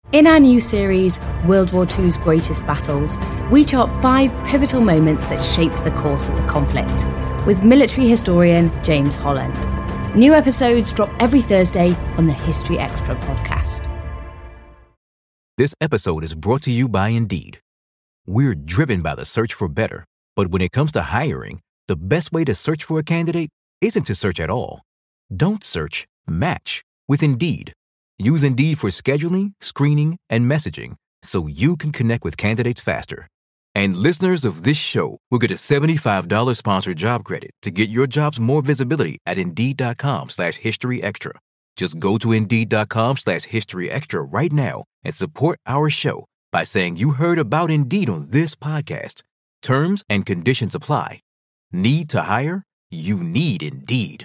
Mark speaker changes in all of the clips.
Speaker 1: In our new series, World War II's Greatest Battles, we chart 5 pivotal moments that shaped the course of the conflict, with military historian James Holland. New episodes drop every Thursday on the History Extra podcast.
Speaker 2: This episode is brought to you by Indeed. We're driven by the search for better, but when it comes to hiring, the best way to search for a candidate isn't to search at all. Don't search, match with Indeed. Use Indeed for scheduling, screening, and messaging so you can connect with candidates faster. And listeners of this show will get a $75 sponsored job credit to get your jobs more visibility at Indeed.com/historyextra. Just go to Indeed.com/historyextra right now and support our show by saying you heard about Indeed on this podcast. Terms and conditions apply. Need to hire? You need Indeed.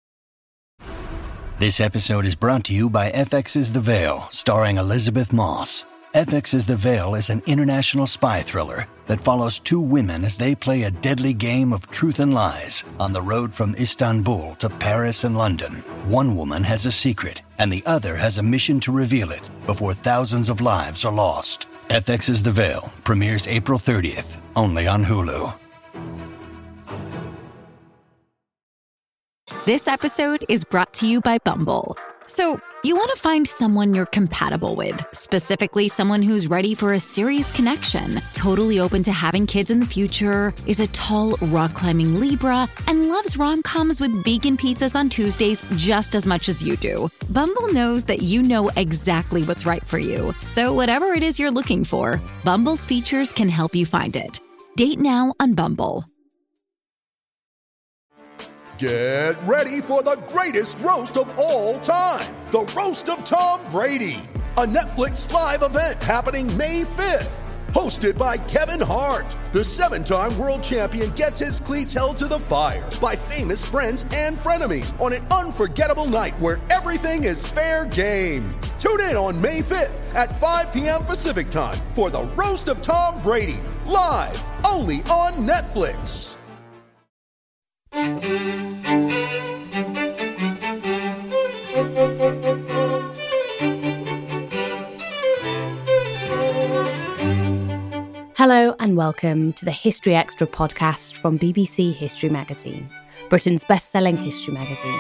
Speaker 3: This episode is brought to you by FX's The Veil, starring Elizabeth Moss. FX's The Veil is an international spy thriller that follows 2 women as they play a deadly game of truth and lies on the road from Istanbul to Paris and London. One woman has a secret, and the other has a mission to reveal it before thousands of lives are lost. FX's The Veil premieres April 30th, only on Hulu.
Speaker 4: This episode is brought to you by Bumble. So, you want to find someone you're compatible with, specifically someone who's ready for a serious connection, totally open to having kids in the future, is a tall, rock-climbing Libra, and loves rom-coms with vegan pizzas on Tuesdays just as much as you do. Bumble knows that you know exactly what's right for you. So whatever it is you're looking for, Bumble's features can help you find it. Date now on Bumble.
Speaker 5: Get ready for the greatest roast of all time, the Roast of Tom Brady, a Netflix live event happening May 5th. Hosted by Kevin Hart, the 7-time world champion gets his cleats held to the fire by famous friends and frenemies on an unforgettable night where everything is fair game. Tune in on May 5th at 5 p.m. Pacific time for the Roast of Tom Brady, live only on Netflix.
Speaker 1: Hello and welcome to the History Extra podcast from BBC History Magazine, Britain's best-selling history magazine.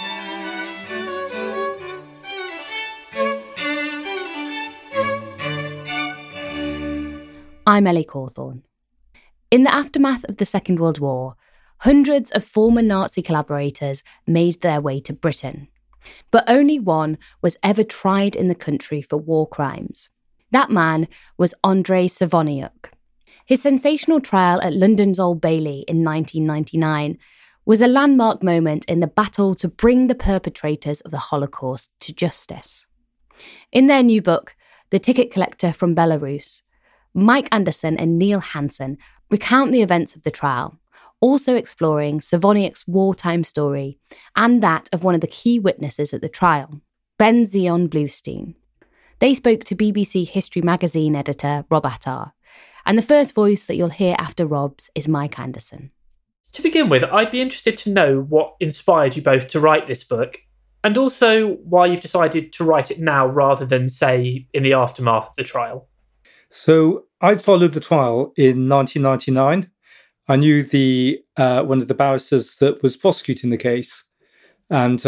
Speaker 1: I'm Ellie Cawthorne. In the aftermath of the Second World War, hundreds of former Nazi collaborators made their way to Britain, but only one was ever tried in the country for war crimes. That man was Andrei Savoyniuk. His sensational trial at London's Old Bailey in 1999 was a landmark moment in the battle to bring the perpetrators of the Holocaust to justice. In their new book, The Ticket Collector from Belarus, Mike Anderson and Neil Hansen recount the events of the trial, also exploring Savoyniuk's wartime story and that of one of the key witnesses at the trial, Ben-Zion Bluestein. They spoke to BBC History Magazine editor Rob Attar, and the first voice that you'll hear after Rob's is Mike Anderson.
Speaker 6: To begin with, I'd be interested to know what inspired you both to write this book, and also why you've decided to write it now rather than, say, in the aftermath of the trial.
Speaker 7: So I followed the trial in 1999. I knew one of the barristers that was prosecuting the case, and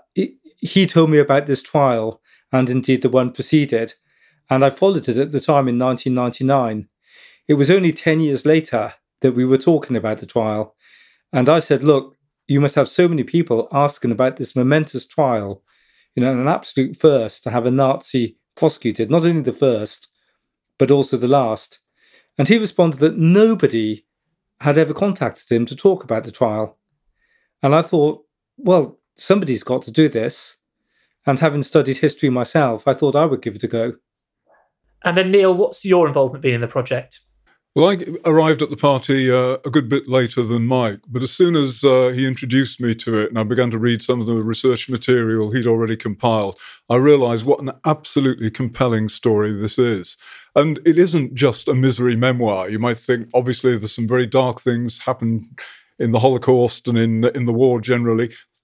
Speaker 7: he told me about this trial, and indeed the one preceded, and I followed it at the time in 1999. It was only 10 years later that we were talking about the trial, and I said, look, you must have so many people asking about this momentous trial, an absolute first to have a Nazi prosecuted, not only the first, but also the last. And he responded that nobody had ever contacted him to talk about the trial. And I thought, well, somebody's got to do this. And having studied history myself, I thought I would give it a go.
Speaker 6: And then, Neil, what's your involvement been in the project?
Speaker 8: Well, I arrived at the party a good bit later than Mike, but as soon as he introduced me to it and I began to read some of the research material he'd already compiled, I realised what an absolutely compelling story this is. And it isn't just a misery memoir. You might think, obviously, there's some very dark things happened in the Holocaust and in the war generally.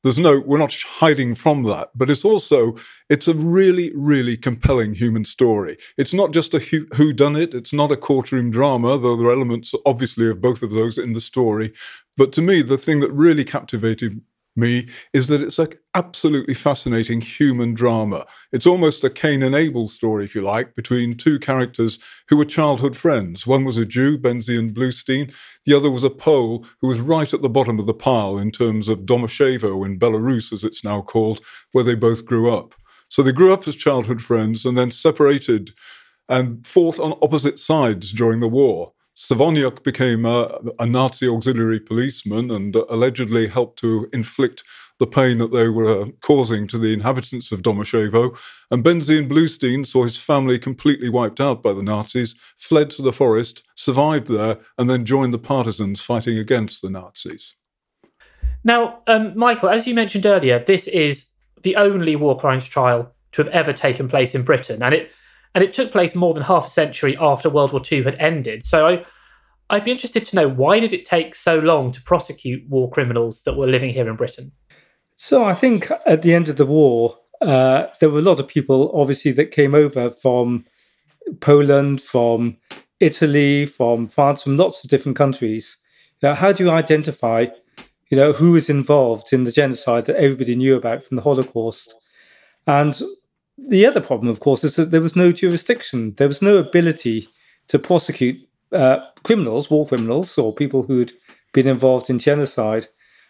Speaker 8: we're not hiding from that, but it's a really, really compelling human story. It's not just a whodunit. It's not a courtroom drama, though there are elements, obviously, of both of those in the story. But to me, the thing that really captivated me is that it's an absolutely fascinating human drama. It's almost a Cain and Abel story, if you like, between two characters who were childhood friends. One was a Jew, Benzion Bluestein. The other was a Pole who was right at the bottom of the pile in terms of Domoshevo in Belarus, as it's now called, where they both grew up. So they grew up as childhood friends and then separated and fought on opposite sides during the war. Savoniuk became a Nazi auxiliary policeman and allegedly helped to inflict the pain that they were causing to the inhabitants of Domoshevo. And Benzion Bluestein saw his family completely wiped out by the Nazis, fled to the forest, survived there, and then joined the partisans fighting against the Nazis.
Speaker 6: Now, Michael, as you mentioned earlier, this is the only war crimes trial to have ever taken place in Britain, and it took place more than half a century after World War II had ended. So I'd be interested to know, why did it take so long to prosecute war criminals that were living here in Britain?
Speaker 7: So I think at the end of the war, there were a lot of people, obviously, that came over from Poland, from Italy, from France, from lots of different countries. How do you identify, who was involved in the genocide that everybody knew about from the Holocaust? And the other problem, of course, is that there was no jurisdiction. There was no ability to prosecute criminals, war criminals, or people who had been involved in genocide,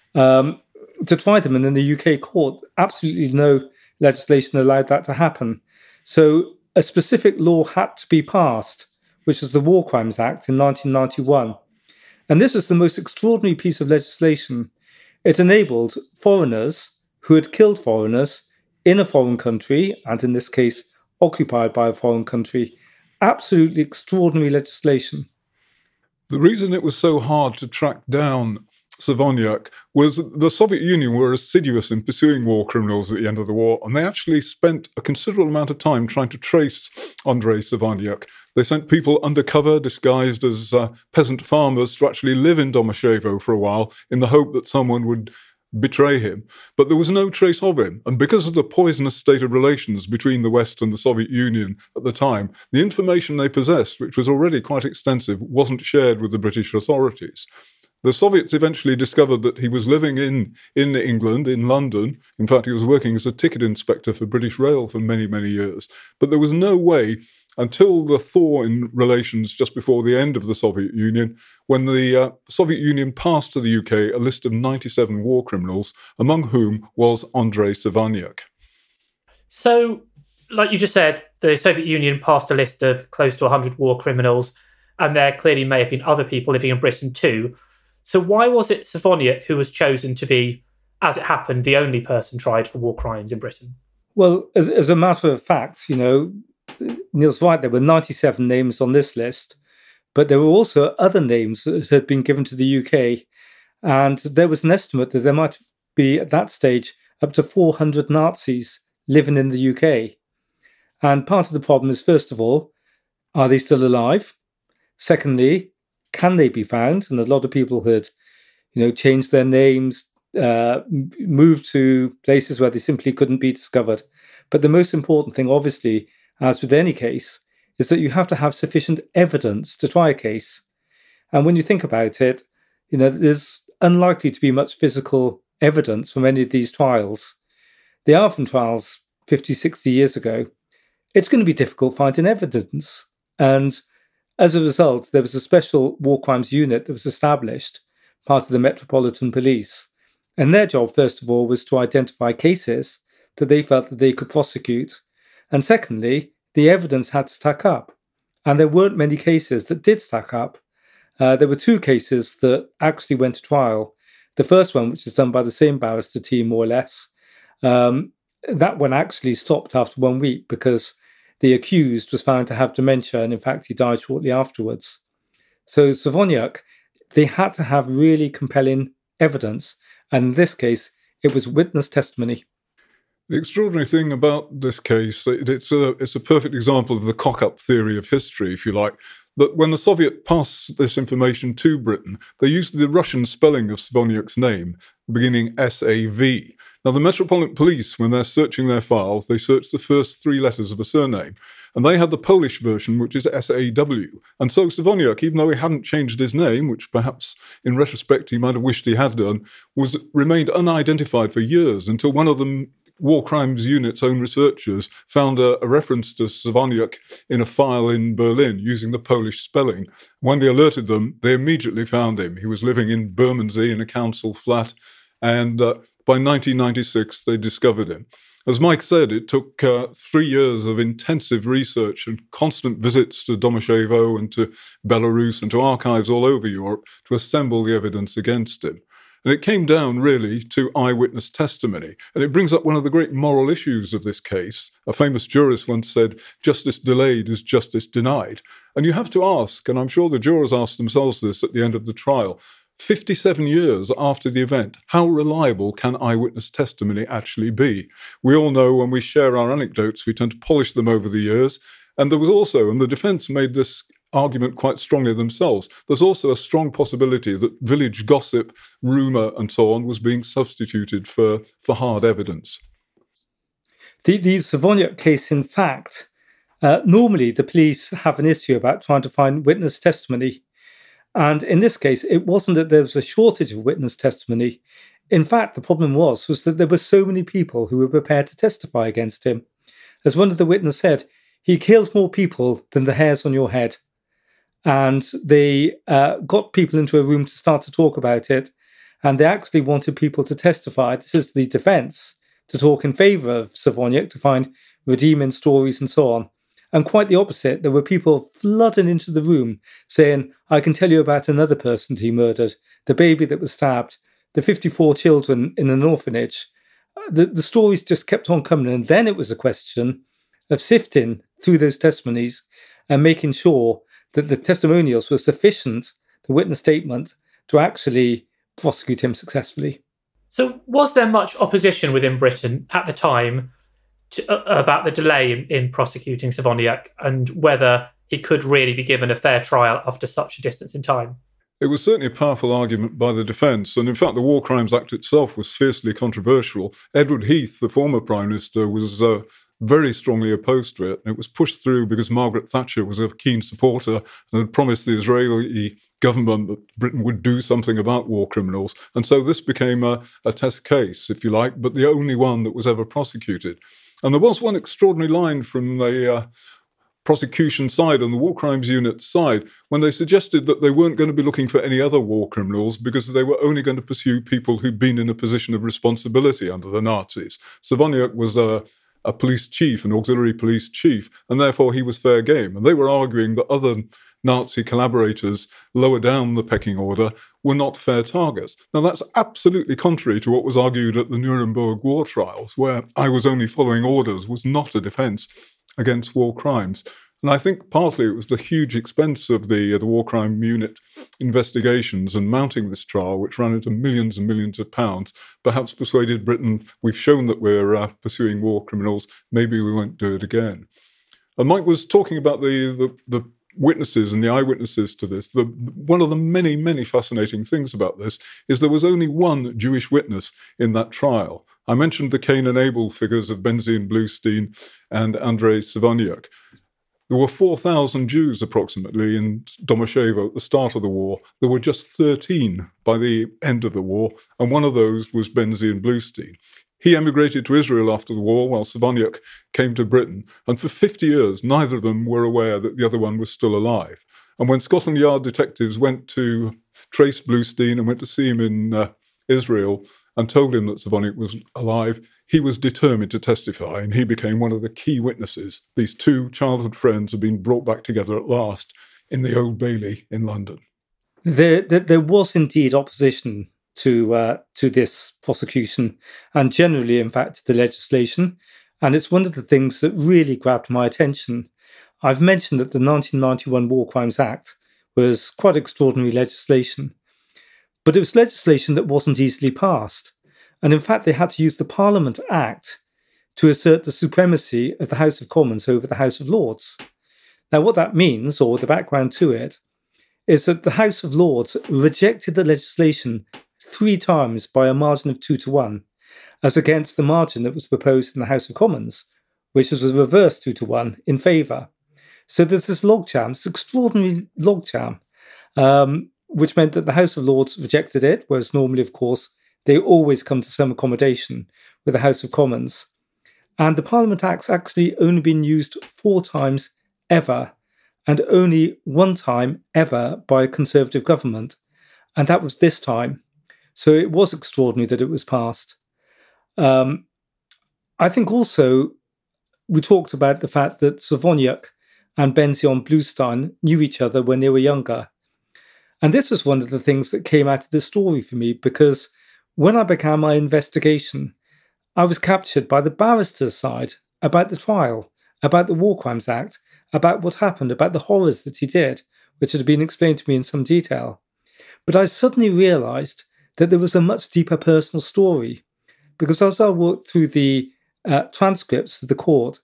Speaker 7: to try them. And in the UK court, absolutely no legislation allowed that to happen. So a specific law had to be passed, which was the War Crimes Act in 1991. And this was the most extraordinary piece of legislation. It enabled foreigners who had killed foreigners in a foreign country, and in this case, occupied by a foreign country, absolutely extraordinary legislation.
Speaker 8: The reason it was so hard to track down Savoniuk was the Soviet Union were assiduous in pursuing war criminals at the end of the war, and they actually spent a considerable amount of time trying to trace Andrei Savoniuk. They sent people undercover, disguised as peasant farmers, to actually live in Domoshevo for a while in the hope that someone would betray him. But there was no trace of him. And because of the poisonous state of relations between the West and the Soviet Union at the time, the information they possessed, which was already quite extensive, wasn't shared with the British authorities. The Soviets eventually discovered that he was living in England, in London. In fact, he was working as a ticket inspector for British Rail for many, many years. But there was no way, until the thaw in relations just before the end of the Soviet Union, when the Soviet Union passed to the UK a list of 97 war criminals, among whom was Andrei Savoniuk.
Speaker 6: So, like you just said, the Soviet Union passed a list of close to 100 war criminals, and there clearly may have been other people living in Britain too. So why was it Savoniuk who was chosen to be, as it happened, the only person tried for war crimes in Britain?
Speaker 7: Well, as a matter of fact, Neil's right, there were 97 names on this list, but there were also other names that had been given to the UK, and there was an estimate that there might be, at that stage, up to 400 Nazis living in the UK. And part of the problem is, first of all, are they still alive? Secondly, can they be found? And a lot of people had, changed their names, moved to places where they simply couldn't be discovered. But the most important thing, obviously, as with any case, is that you have to have sufficient evidence to try a case. And when you think about it, there's unlikely to be much physical evidence from any of these trials. They are from trials 50, 60 years ago. It's going to be difficult finding evidence. And as a result, there was a special war crimes unit that was established, part of the Metropolitan Police. And their job, first of all, was to identify cases that they felt that they could prosecute. And secondly, the evidence had to stack up. And there weren't many cases that did stack up. There were two cases that actually went to trial. The first one, which was done by the same barrister team, more or less, that one actually stopped after 1 week because the accused was found to have dementia, and in fact, he died shortly afterwards. So Savoniuk, they had to have really compelling evidence, and in this case, it was witness testimony.
Speaker 8: The extraordinary thing about this case, it's a perfect example of the cock-up theory of history, if you like, that when the Soviet passed this information to Britain, they used the Russian spelling of Savoniuk's name, beginning S-A-V. Now, the Metropolitan Police, when they're searching their files, they search the first 3 letters of a surname. And they had the Polish version, which is SAW. And so Słowoniuk, even though he hadn't changed his name, which perhaps in retrospect he might have wished he had done, remained unidentified for years until one of the War Crimes Unit's own researchers found a reference to Słowoniuk in a file in Berlin using the Polish spelling. When they alerted them, they immediately found him. He was living in Bermondsey in a council flat, and by 1996 they discovered him. As Mike said, it took 3 years of intensive research and constant visits to Domoshevo and to Belarus and to archives all over Europe to assemble the evidence against him. And it came down, really, to eyewitness testimony. And it brings up one of the great moral issues of this case. A famous jurist once said, "Justice delayed is justice denied." And you have to ask, and I'm sure the jurors asked themselves this at the end of the trial, 57 years after the event, how reliable can eyewitness testimony actually be? We all know when we share our anecdotes, we tend to polish them over the years. And there was also, and the defence made this argument quite strongly themselves, there's also a strong possibility that village gossip, rumour and so on was being substituted for hard evidence.
Speaker 7: The Słowoniuk case, in fact, normally the police have an issue about trying to find witness testimony. And in this case, it wasn't that there was a shortage of witness testimony. In fact, the problem was that there were so many people who were prepared to testify against him. As one of the witnesses said, he killed more people than the hairs on your head. And they got people into a room to start to talk about it. And they actually wanted people to testify. This is the defence, to talk in favour of Słowoniuk, to find redeeming stories and so on. And quite the opposite. There were people flooding into the room saying, "I can tell you about another person he murdered, the baby that was stabbed, the 54 children in an orphanage." The stories just kept on coming. And then it was a question of sifting through those testimonies and making sure that the testimonials were sufficient, the witness statement, to actually prosecute him successfully.
Speaker 6: So was there much opposition within Britain at the time about the delay in prosecuting Słowoniuk and whether he could really be given a fair trial after such a distance in time?
Speaker 8: It was certainly a powerful argument by the defence, and in fact the War Crimes Act itself was fiercely controversial. Edward Heath, the former Prime Minister, was very strongly opposed to it. It was pushed through because Margaret Thatcher was a keen supporter and had promised the Israeli government that Britain would do something about war criminals. And so this became a test case, if you like, but the only one that was ever prosecuted. And there was one extraordinary line from the prosecution side and the War Crimes Unit side when they suggested that they weren't going to be looking for any other war criminals because they were only going to pursue people who'd been in a position of responsibility under the Nazis. Słowoniuk was a police chief, an auxiliary police chief, and therefore he was fair game. And they were arguing that other Nazi collaborators lower down the pecking order were not fair targets. Now, that's absolutely contrary to what was argued at the Nuremberg war trials, where I was only following orders was not a defence against war crimes. And I think partly it was the huge expense of the War Crime Unit investigations and mounting this trial, which ran into millions and millions of pounds, perhaps persuaded Britain, we've shown that we're pursuing war criminals, maybe we won't do it again. And Mike was talking about the witnesses and the eyewitnesses to this. One of the many, many fascinating things about this is there was only one Jewish witness in that trial. I mentioned the Cain and Abel figures of Benzion Bluestein and Andrei Słowoniuk. There were 4,000 Jews approximately in Domoshevo at the start of the war. There were just 13 by the end of the war, and one of those was Benzion Bluestein. He emigrated to Israel after the war while Słowoniuk came to Britain, and for 50 years neither of them were aware that the other one was still alive. And when Scotland Yard detectives went to trace Bluestein and went to see him in Israel and told him that Słowoniuk was alive, he was determined to testify, and he became one of the key witnesses. These two childhood friends have been brought back together at last in the Old Bailey in London.
Speaker 7: There was indeed opposition to this prosecution, and generally, in fact, to the legislation. And it's one of the things that really grabbed my attention. I've mentioned that the 1991 War Crimes Act was quite extraordinary legislation, but it was legislation that wasn't easily passed. And in fact, they had to use the Parliament Act to assert the supremacy of the House of Commons over the House of Lords. Now, what that means, or the background to it, is that the House of Lords rejected the legislation 3 times by a margin of 2-1. as against the margin that was proposed in the House of Commons, which was a reverse 2-1 in favour. So there's this logjam, this extraordinary logjam, which meant that the House of Lords rejected it, whereas normally, of course, they always come to some accommodation with the House of Commons. And the Parliament Act's actually only been used 4 times ever, and only 1 time ever by a Conservative government. And that was this time. So it was extraordinary that it was passed. I think also we talked about the fact that Savoniuk and Benzion Bluestein knew each other when they were younger. And this was one of the things that came out of this story for me, because when I began my investigation, I was captured by the barrister's side about the trial, about the War Crimes Act, about what happened, about the horrors that he did, which had been explained to me in some detail. But I suddenly realised that there was a much deeper personal story, because as I worked through the transcripts of the court,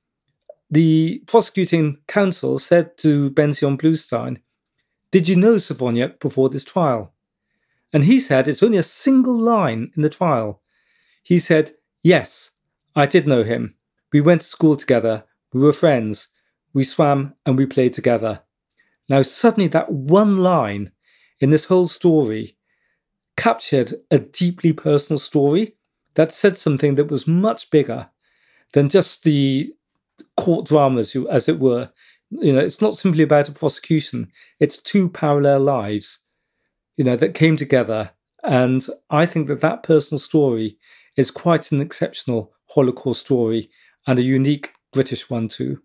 Speaker 7: the prosecuting counsel said to Benzion Bluestein, "Did you know Savoniuk before this trial?" And he said it's only a single line in the trial. He said, "Yes, I did know him. We went to school together. We were friends. We swam and we played together." Now, suddenly that one line in this whole story captured a deeply personal story that said something that was much bigger than just the court dramas, as it were. It's not simply about a prosecution. It's 2 parallel lives, that came together. And I think that personal story is quite an exceptional Holocaust story, and a unique British one too.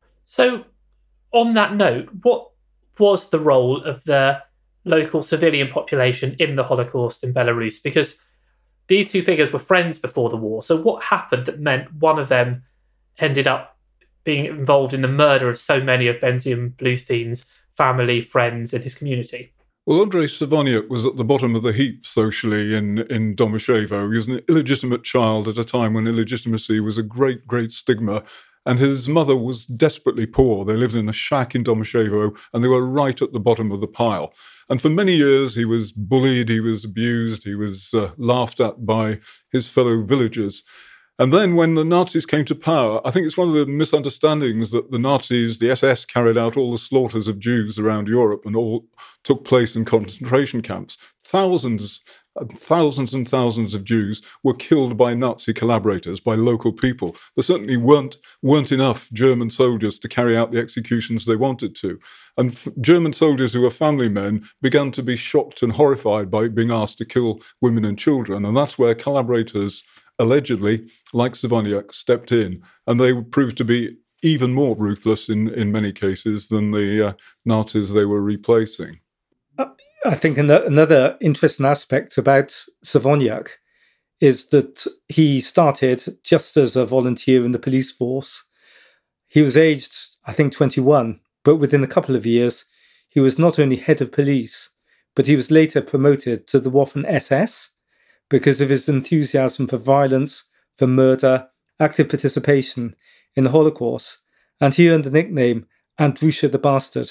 Speaker 6: So, on that note, what was the role of the local civilian population in the Holocaust in Belarus? Because these 2 figures were friends before the war. So what happened that meant one of them ended up being involved in the murder of so many of Benzion Bluestein's family, friends, and his community?
Speaker 8: Well, Andrei Savoniuk was at the bottom of the heap socially in Domyshevo. He was an illegitimate child at a time when illegitimacy was a great, great stigma. And his mother was desperately poor. They lived in a shack in Domyshevo, and they were right at the bottom of the pile. And for many years, he was bullied, he was abused, he was laughed at by his fellow villagers. And then when the Nazis came to power, I think it's one of the misunderstandings that the Nazis, the SS, carried out all the slaughters of Jews around Europe and all took place in concentration camps. Thousands and thousands of Jews were killed by Nazi collaborators, by local people. There certainly weren't enough German soldiers to carry out the executions they wanted to. And German soldiers who were family men began to be shocked and horrified by being asked to kill women and children. And that's where collaborators, allegedly, like Savoniuk, stepped in. And they proved to be even more ruthless in many cases than the Nazis they were replacing.
Speaker 7: I think another interesting aspect about Savoniuk is that he started just as a volunteer in the police force. He was aged, I think, 21, but within a couple of years, he was not only head of police, but he was later promoted to the Waffen-SS because of his enthusiasm for violence, for murder, active participation in the Holocaust, and he earned the nickname Andrusha the Bastard.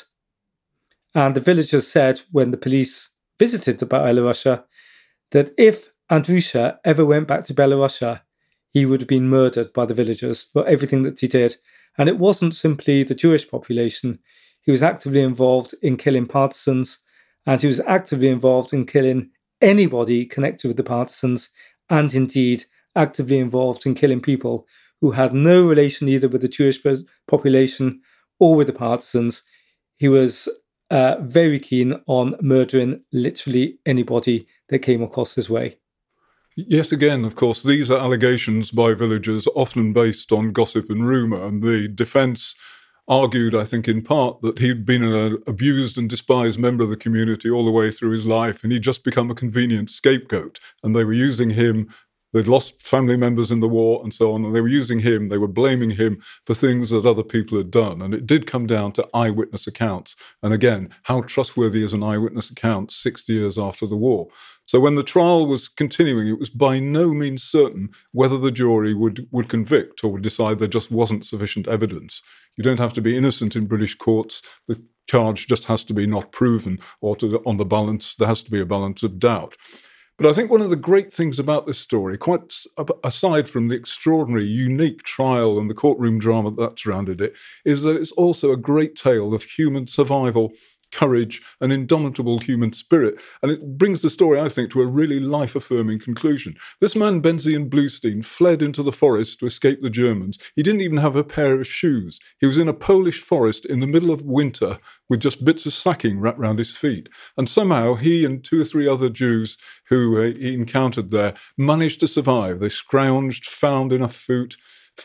Speaker 7: And the villagers said when the police visited Belorussia that if Andrusha ever went back to Belorussia, he would have been murdered by the villagers for everything that he did. And it wasn't simply the Jewish population. He was actively involved in killing partisans, and he was actively involved in killing anybody connected with the partisans, and indeed actively involved in killing people who had no relation either with the Jewish population or with the partisans. He was very keen on murdering literally anybody that came across his way.
Speaker 8: Yet again, of course, these are allegations by villagers, often based on gossip and rumour, and the defence argued, I think, in part, that he'd been an abused and despised member of the community all the way through his life, and he'd just become a convenient scapegoat, and they were using him. They'd lost family members in the war and so on, and they were using him, they were blaming him for things that other people had done. And it did come down to eyewitness accounts. And again, how trustworthy is an eyewitness account 60 years after the war? So when the trial was continuing, it was by no means certain whether the jury would convict or would decide there just wasn't sufficient evidence. You don't have to be innocent in British courts. The charge just has to be not proven, or on the balance, there has to be a balance of doubt. But I think one of the great things about this story, quite aside from the extraordinary, unique trial and the courtroom drama that surrounded it, is that it's also a great tale of human survival, courage, and indomitable human spirit. And it brings the story, I think, to a really life-affirming conclusion. This man, Benzion Bluestein, fled into the forest to escape the Germans. He didn't even have a pair of shoes. He was in a Polish forest in the middle of winter with just bits of sacking wrapped around his feet. And somehow he and 2 or 3 other Jews who he encountered there managed to survive. They scrounged, found enough food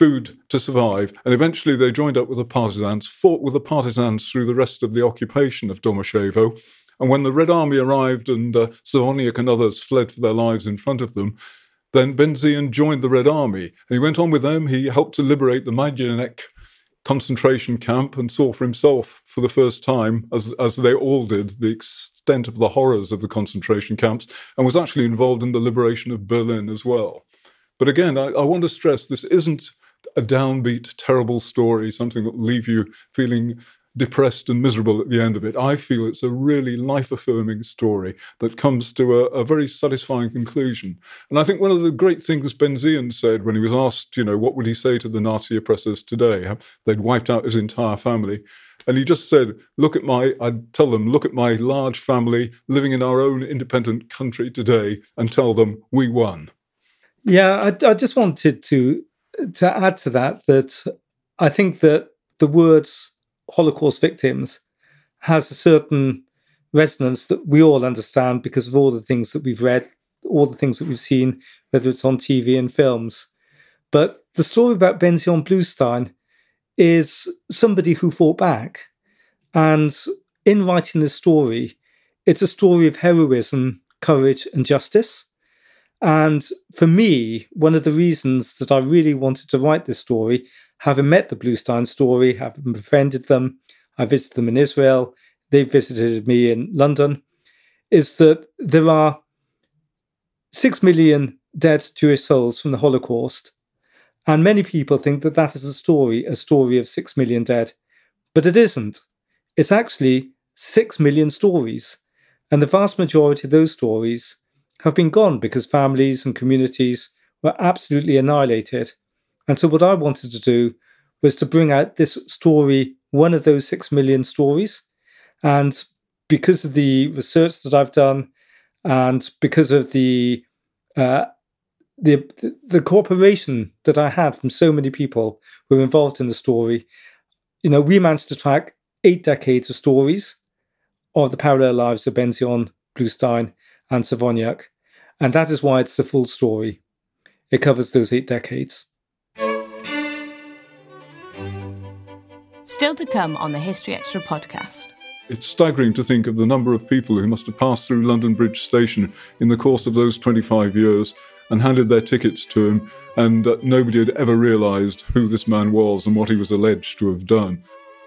Speaker 8: to survive, and eventually they joined up with the partisans, fought with the partisans through the rest of the occupation of Domoshevo. And when the Red Army arrived and Savoniak and others fled for their lives in front of them, then Benzion joined the Red Army, and he went on with them. He helped to liberate the Majdanek concentration camp and saw for himself for the first time, as they all did, the extent of the horrors of the concentration camps, and was actually involved in the liberation of Berlin as well. But again, I want to stress this isn't a downbeat, terrible story, something that will leave you feeling depressed and miserable at the end of it. I feel it's a really life-affirming story that comes to a very satisfying conclusion. And I think one of the great things Benzion said when he was asked, what would he say to the Nazi oppressors today? They'd wiped out his entire family. And he just said, I'd tell them, look at my large family living in our own independent country today, and tell them, we won.
Speaker 7: Yeah, I just wanted to add to that I think that the words Holocaust victims has a certain resonance that we all understand because of all the things that we've read, all the things that we've seen, whether it's on TV and films. But the story about Benzion Bluestein is somebody who fought back. And in writing this story, it's a story of heroism, courage, and justice. And for me, one of the reasons that I really wanted to write this story, having met the Bluestein story, having befriended them, I visited them in Israel, they visited me in London, is that there are 6 million dead Jewish souls from the Holocaust. And many people think that that is a story of 6 million dead. But it isn't. It's actually 6 million stories. And the vast majority of those stories have been gone because families and communities were absolutely annihilated. And so what I wanted to do was to bring out this story, one of those 6 million stories. And because of the research that I've done, and because of the cooperation that I had from so many people who were involved in the story, we managed to track 8 decades of stories of the parallel lives of Benzion Bluestein and Savoniak. And that is why it's the full story. It covers those 8 decades.
Speaker 1: Still to come on the History Extra podcast.
Speaker 8: It's staggering to think of the number of people who must have passed through London Bridge Station in the course of those 25 years and handed their tickets to him, and nobody had ever realised who this man was and what he was alleged to have done.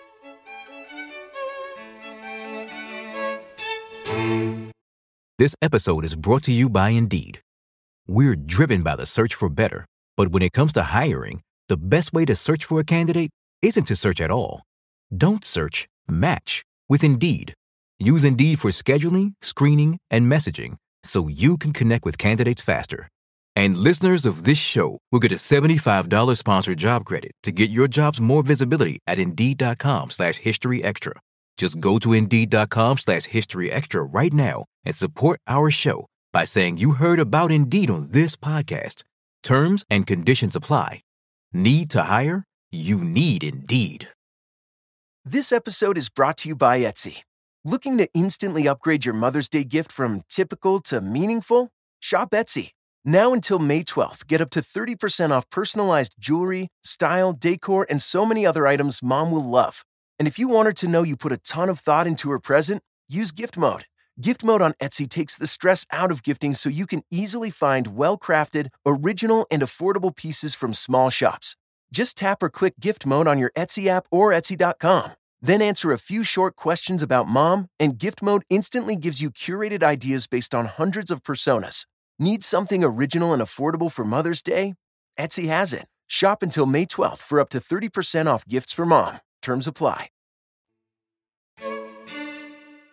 Speaker 2: This episode is brought to you by Indeed. We're driven by the search for better, but when it comes to hiring, the best way to search for a candidate isn't to search at all. Don't search, match with Indeed. Use Indeed for scheduling, screening, and messaging so you can connect with candidates faster. And listeners of this show will get a $75 sponsored job credit to get your jobs more visibility at Indeed.com/HistoryExtra. Just go to Indeed.com/HistoryExtra right now and support our show by saying you heard about Indeed on this podcast. Terms and conditions apply. Need to hire? You need Indeed.
Speaker 9: This episode is brought to you by Etsy. Looking to instantly upgrade your Mother's Day gift from typical to meaningful? Shop Etsy. Now until May 12th, get up to 30% off personalized jewelry, style, decor, and so many other items Mom will love. And if you want her to know you put a ton of thought into her present, use Gift Mode. Gift Mode on Etsy takes the stress out of gifting so you can easily find well-crafted, original, and affordable pieces from small shops. Just tap or click Gift Mode on your Etsy app or Etsy.com. Then answer a few short questions about Mom, and Gift Mode instantly gives you curated ideas based on hundreds of personas. Need something original and affordable for Mother's Day? Etsy has it. Shop until May 12th for up to 30% off gifts for Mom. Terms apply.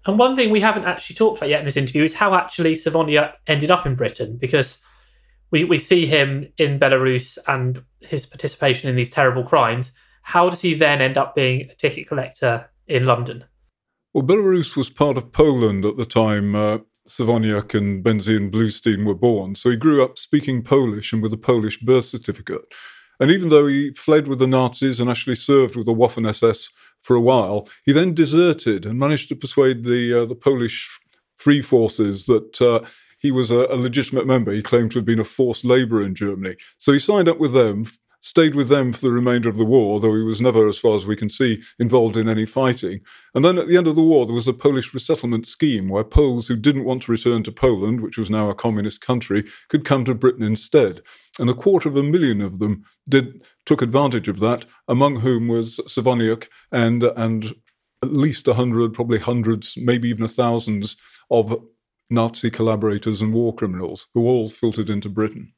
Speaker 6: And one thing we haven't actually talked about yet in this interview is how actually Savonyak ended up in Britain, because we see him in Belarus and his participation in these terrible crimes. How does he then end up being a ticket collector in London?
Speaker 8: Well, Belarus was part of Poland at the time Savonyak and Benzion Bluestein were born, so he grew up speaking Polish and with a Polish birth certificate. And even though he fled with the Nazis and actually served with the Waffen-SS for a while, he then deserted and managed to persuade the Polish free forces that he was a legitimate member. He claimed to have been a forced labourer in Germany. So he signed up with them, stayed with them for the remainder of the war, though he was never, as far as we can see, involved in any fighting. And then at the end of the war, there was a Polish resettlement scheme where Poles who didn't want to return to Poland, which was now a communist country, could come to Britain instead. And 250,000 of them took advantage of that, among whom was Savonyak and at least 100, probably hundreds, maybe even thousands of Nazi collaborators and war criminals who all filtered into Britain.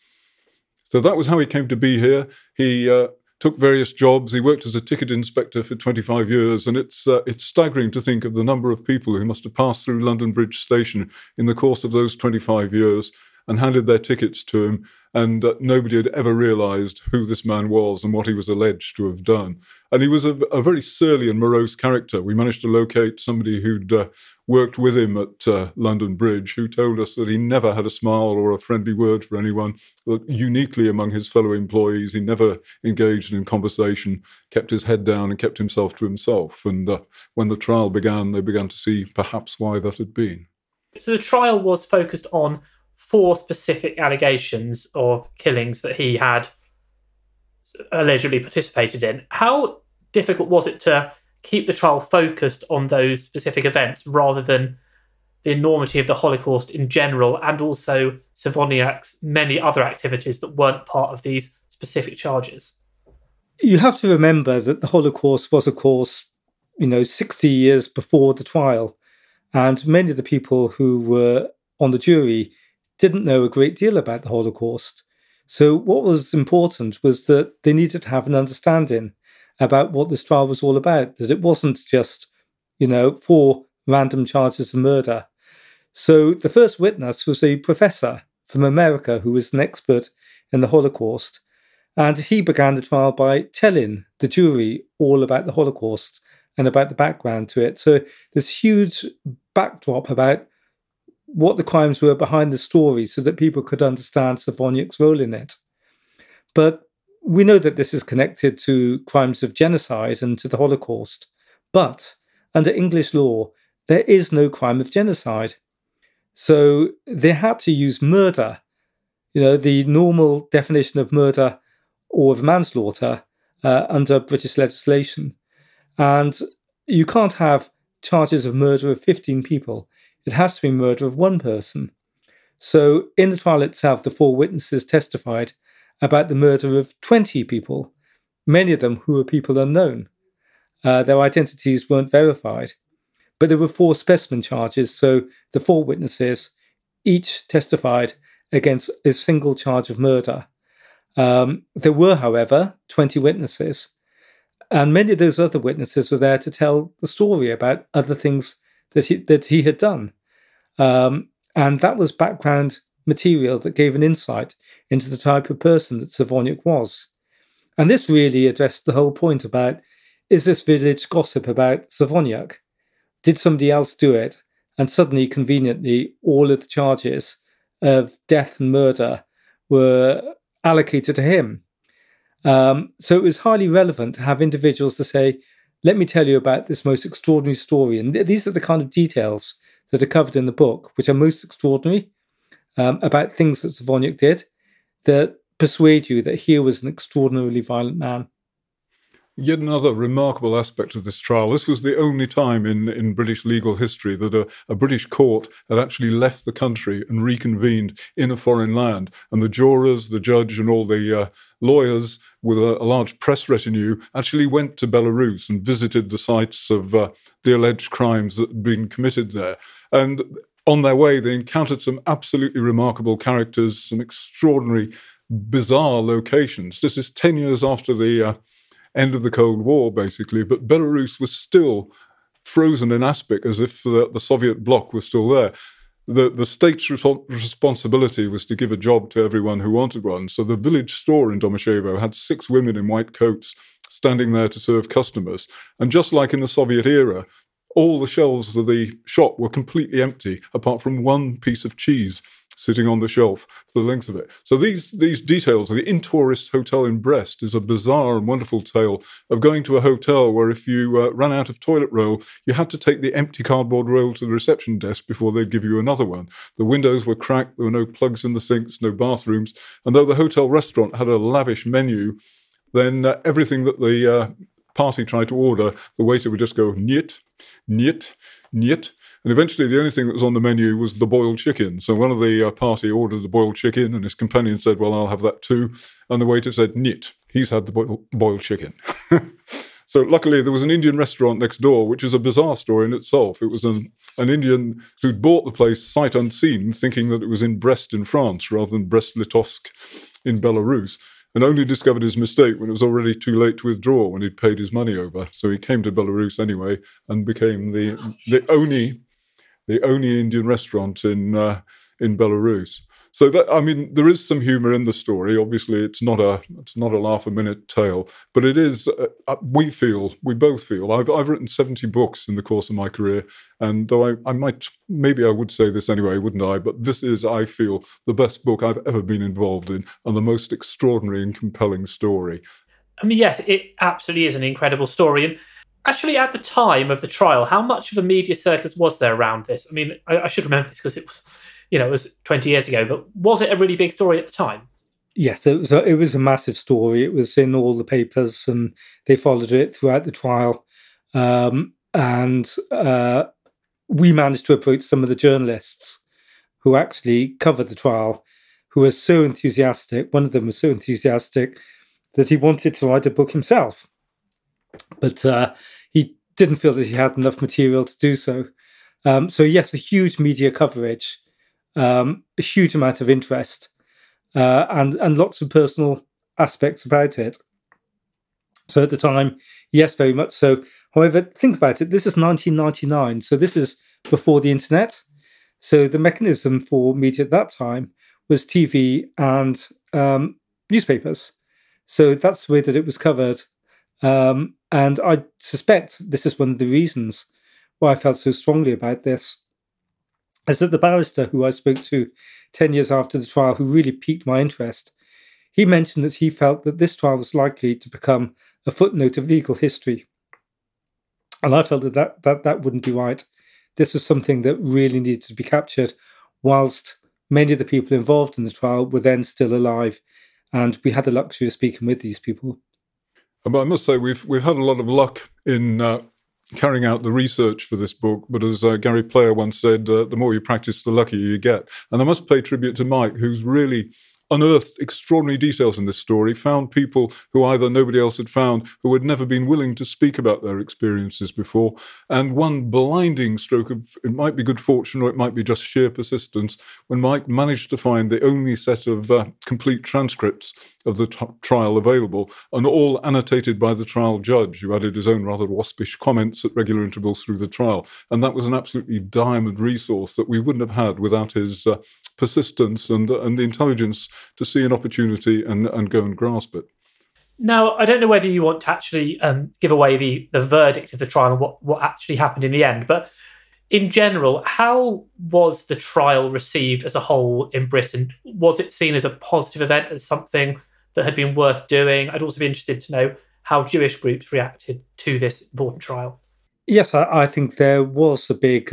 Speaker 8: So that was how he came to be here. He took various jobs. He worked as a ticket inspector for 25 years, and it's staggering to think of the number of people who must have passed through London Bridge Station in the course of those 25 years and handed their tickets to him, and nobody had ever realised who this man was and what he was alleged to have done. And he was a very surly and morose character. We managed to locate somebody who'd worked with him at London Bridge, who told us that he never had a smile or a friendly word for anyone, that uniquely among his fellow employees, he never engaged in conversation, kept his head down and kept himself to himself. And when the trial began, they began to see perhaps why that had been.
Speaker 6: So the trial was focused on 4 specific allegations of killings that he had allegedly participated in. How difficult was it to keep the trial focused on those specific events rather than the enormity of the Holocaust in general, and also Savonyak's many other activities that weren't part of these specific charges?
Speaker 7: You have to remember that the Holocaust was, of course, 60 years before the trial, and many of the people who were on the jury didn't know a great deal about the Holocaust. So what was important was that they needed to have an understanding about what this trial was all about, that it wasn't just, 4 random charges of murder. So the first witness was a professor from America who was an expert in the Holocaust, and he began the trial by telling the jury all about the Holocaust and about the background to it. So this huge backdrop about what the crimes were behind the story so that people could understand Savonyak's role in it. But we know that this is connected to crimes of genocide and to the Holocaust. But under English law, there is no crime of genocide. So they had to use murder, the normal definition of murder or of manslaughter under British legislation. And you can't have charges of murder of 15 people. It has to be murder of 1 person. So in the trial itself, the 4 witnesses testified about the murder of 20 people, many of them who were people unknown. Their identities weren't verified. But there were 4 specimen charges, so the 4 witnesses each testified against a single charge of murder. There were, however, 20 witnesses, and many of those other witnesses were there to tell the story about other things that he had done. And that was background material that gave an insight into the type of person that Savonyak was. And this really addressed the whole point about, is this village gossip about Savonyak? Did somebody else do it? And suddenly, conveniently, all of the charges of death and murder were allocated to him. So it was highly relevant to have individuals to say, let me tell you about this most extraordinary story. And these are the kind of details that are covered in the book, which are most extraordinary, about things that Savonyak did that persuade you that he was an extraordinarily violent man.
Speaker 8: Yet another remarkable aspect of this trial. This was the only time in British legal history that a British court had actually left the country and reconvened in a foreign land. And the jurors, the judge, and all the lawyers with a large press retinue actually went to Belarus and visited the sites of the alleged crimes that had been committed there. And on their way, they encountered some absolutely remarkable characters, some extraordinary, bizarre locations. This is 10 years after the end of the Cold War, basically, but Belarus was still frozen in aspic as if the Soviet bloc was still there. The state's responsibility was to give a job to everyone who wanted one. So the village store in Domyshevo had 6 women in white coats standing there to serve customers. And just like in the Soviet era, all the shelves of the shop were completely empty, apart from one piece of cheese sitting on the shelf for the length of it. So these details, the In-Tourist Hotel in Brest is a bizarre and wonderful tale of going to a hotel where if you ran out of toilet roll, you had to take the empty cardboard roll to the reception desk before they'd give you another one. The windows were cracked, there were no plugs in the sinks, no bathrooms, and though the hotel restaurant had a lavish menu, then everything that the party tried to order, the waiter would just go, niet, niet, niet. And eventually the only thing that was on the menu was the boiled chicken. So one of the party ordered the boiled chicken and his companion said, well, I'll have that too. And the waiter said, niet. He's had the boiled chicken. So luckily there was an Indian restaurant next door, which is a bizarre story in itself. It was an Indian who'd bought the place sight unseen, thinking that it was in Brest in France rather than Brest-Litovsk in Belarus, and only discovered his mistake when it was already too late to withdraw when he'd paid his money over. So he came to Belarus anyway and became the only Indian restaurant in Belarus. So that, I mean, there is some humour in the story. Obviously, it's not a laugh-a-minute tale, but it is. We both feel. I've written 70 books in the course of my career, and though I would say this anyway, wouldn't I? But this is, I feel, the best book I've ever been involved in, and the most extraordinary and compelling story.
Speaker 6: I mean, yes, it absolutely is an incredible story. And actually, at the time of the trial, how much of a media circus was there around this? I mean, I should remember this because it was, it was 20 years ago, but was it a really big story at the time?
Speaker 7: Yes, it was a massive story. It was in all the papers and they followed it throughout the trial. We managed to approach some of the journalists who actually covered the trial, who were so enthusiastic. One of them was so enthusiastic that he wanted to write a book himself. But he didn't feel that he had enough material to do so. So yes, a huge media coverage, a huge amount of interest, and lots of personal aspects about it. So at the time, yes, very much so. However, think about it. This is 1999, so this is before the internet. So the mechanism for media at that time was TV and newspapers. So that's the way that it was covered. And I suspect this is one of the reasons why I felt so strongly about this, is that the barrister who I spoke to 10 years after the trial, who really piqued my interest, he mentioned that he felt that this trial was likely to become a footnote of legal history. And I felt that wouldn't be right. This was something that really needed to be captured whilst many of the people involved in the trial were then still alive. And we had the luxury of speaking with these people.
Speaker 8: But I must say, we've had a lot of luck in carrying out the research for this book. But as Gary Player once said, the more you practice, the luckier you get. And I must pay tribute to Mike, who's really unearthed extraordinary details in this story, found people who either nobody else had found, who had never been willing to speak about their experiences before. And one blinding stroke of, it might be good fortune or it might be just sheer persistence, when Mike managed to find the only set of complete transcripts of the trial available, and all annotated by the trial judge, who added his own rather waspish comments at regular intervals through the trial. And that was an absolutely diamond resource that we wouldn't have had without his persistence and the intelligence to see an opportunity and go and grasp it.
Speaker 6: Now, I don't know whether you want to actually give away the verdict of the trial and what actually happened in the end, but in general, how was the trial received as a whole in Britain? Was it seen as a positive event, as something that had been worth doing? I'd also be interested to know how Jewish groups reacted to this important trial.
Speaker 7: Yes, I think there was a big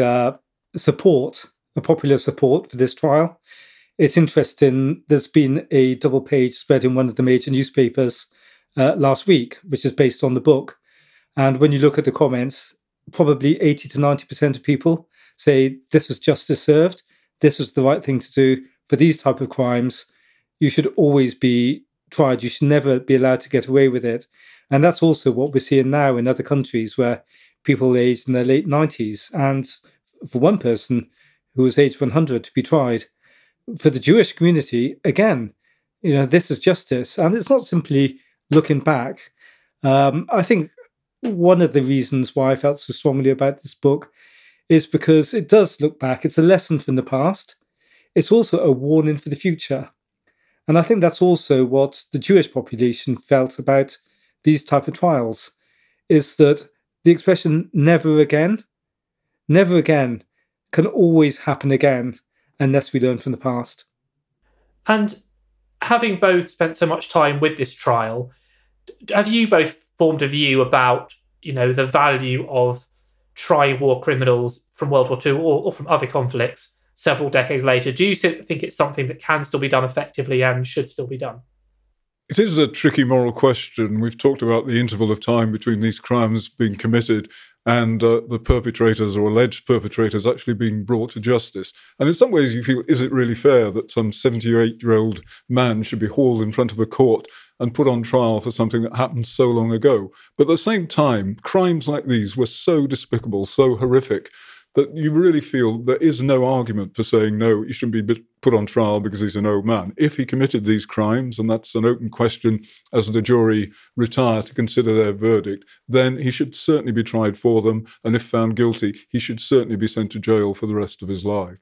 Speaker 7: support, a popular support for this trial. It's interesting, there's been a double-page spread in one of the major newspapers last week, which is based on the book. And when you look at the comments, probably 80 to 90% of people say this was justice served, this was the right thing to do for these type of crimes. You should always be tried. You should never be allowed to get away with it. And that's also what we're seeing now in other countries where people aged in their late 90s. And for one person who was aged 100 to be tried, for the Jewish community, again, this is justice. And it's not simply looking back. I think one of the reasons why I felt so strongly about this book is because it does look back. It's a lesson from the past. It's also a warning for the future. And I think that's also what the Jewish population felt about these type of trials, is that the expression never again can always happen again unless we learn from the past.
Speaker 6: And having both spent so much time with this trial, have you both formed a view about, the value of trying war criminals from World War II or from other conflicts several decades later? Do you think it's something that can still be done effectively and should still be done?
Speaker 8: It is a tricky moral question. We've talked about the interval of time between these crimes being committed and the perpetrators or alleged perpetrators actually being brought to justice. And in some ways you feel, is it really fair that some 78-year-old man should be hauled in front of a court and put on trial for something that happened so long ago? But at the same time, crimes like these were so despicable, so horrific, that you really feel there is no argument for saying, no, he shouldn't be put on trial because he's an old man. If he committed these crimes, and that's an open question as the jury retire to consider their verdict, then he should certainly be tried for them. And if found guilty, he should certainly be sent to jail for the rest of his life.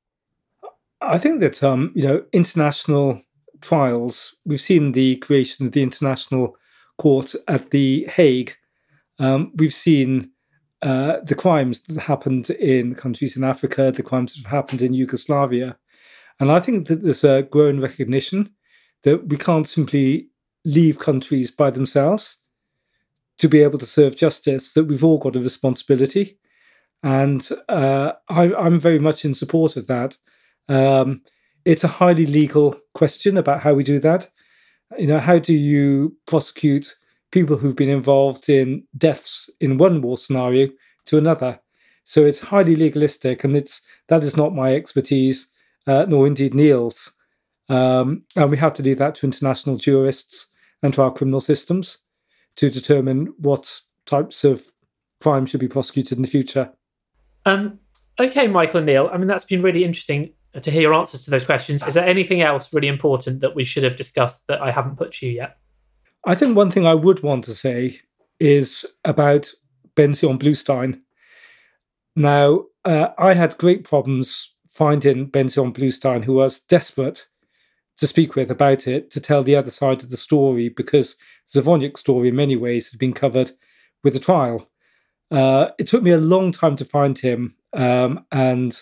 Speaker 7: I think that, international trials, we've seen the creation of the International Court at The Hague. We've seen the crimes that happened in countries in Africa, the crimes that have happened in Yugoslavia. And I think that there's a growing recognition that we can't simply leave countries by themselves to be able to serve justice, that we've all got a responsibility. And I'm very much in support of that. It's a highly legal question about how we do that. How do you prosecute people who've been involved in deaths in one war scenario to another? So it's highly legalistic, and that is not my expertise, nor indeed Neil's. And we have to leave that to international jurists and to our criminal systems to determine what types of crimes should be prosecuted in the future.
Speaker 6: Okay, Michael and Neil, that's been really interesting to hear your answers to those questions. Is there anything else really important that we should have discussed that I haven't put to you yet?
Speaker 7: I think one thing I would want to say is about Ben-Zion Bluestein. Now, I had great problems finding Ben-Zion Bluestein, who was desperate to speak with about it, to tell the other side of the story, because Zawoniuk's story in many ways had been covered with the trial. It took me a long time to find him, and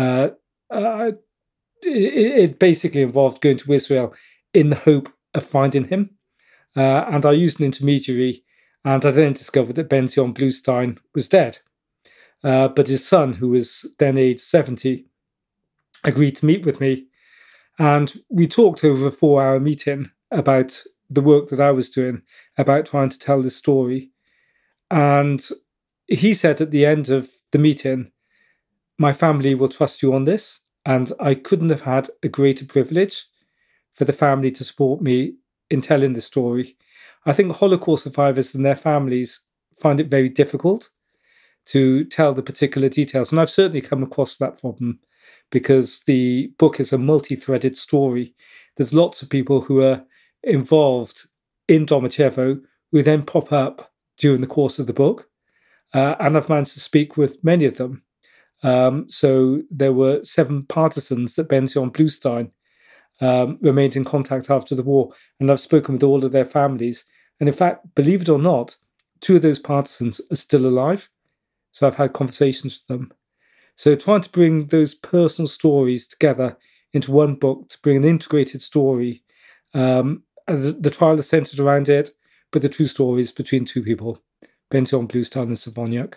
Speaker 7: it basically involved going to Israel in the hope of finding him. And I used an intermediary, and I then discovered that Ben-Zion Bluestein was dead. But his son, who was then aged 70, agreed to meet with me. And we talked over a 4-hour meeting about the work that I was doing, about trying to tell this story. And he said at the end of the meeting, "My family will trust you on this." And I couldn't have had a greater privilege for the family to support me in telling the story. I think Holocaust survivors and their families find it very difficult to tell the particular details. And I've certainly come across that problem because the book is a multi-threaded story. There's lots of people who are involved in Domodedowo who then pop up during the course of the book. And I've managed to speak with many of them. So there were 7 partisans that Ben-Zion Bluestein remained in contact after the war, and I've spoken with all of their families. And in fact, believe it or not, 2 of those partisans are still alive. So I've had conversations with them. So trying to bring those personal stories together into one book to bring an integrated story. The trial is centered around it, but the true story is between 2 people, Ben-Zion Bluestein and Zawoniuk.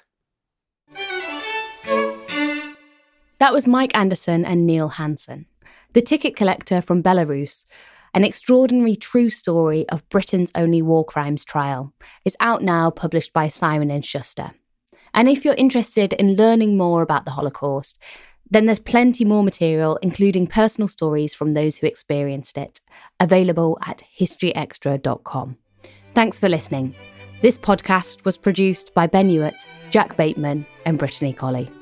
Speaker 1: That was Mike Anderson and Neil Hansen. The Ticket Collector from Belarus, an extraordinary true story of Britain's only war crimes trial, is out now, published by Simon & Schuster. And if you're interested in learning more about the Holocaust, then there's plenty more material, including personal stories from those who experienced it, available at historyextra.com. Thanks for listening. This podcast was produced by Ben Hewitt, Jack Bateman, and Brittany Colley.